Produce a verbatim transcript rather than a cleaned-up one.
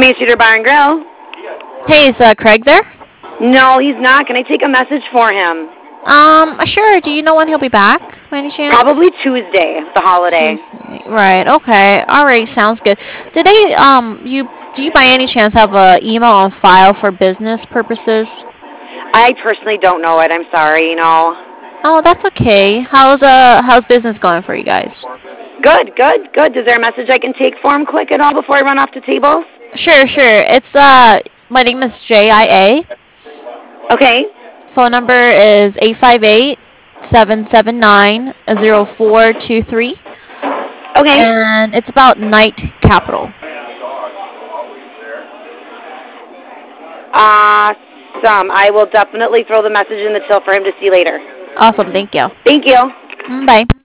Main Street Bar and Grill. Hey, is uh, Craig there? No, he's not. Can I take a message for him? Um, sure. Do you know when he'll be back, by any chance? Probably Tuesday, the holiday. Tuesday. Right. Okay. All right. Sounds good. Did they um you do you by any chance have a email on file for business purposes? I personally don't know it. I'm sorry, you know. Oh, that's okay. How's uh how's business going for you guys? Good, good, good. Is there a message I can take for him quick at all before I run off to tables? Sure, sure. It's uh my name is J I A. Okay. Phone number is eight five eight, seven seven nine, zero four two three, Okay. and it's about Night Capital. Awesome. I will definitely throw the message in the till for him to see later. Awesome. Thank you. Thank you. Mm, Bye.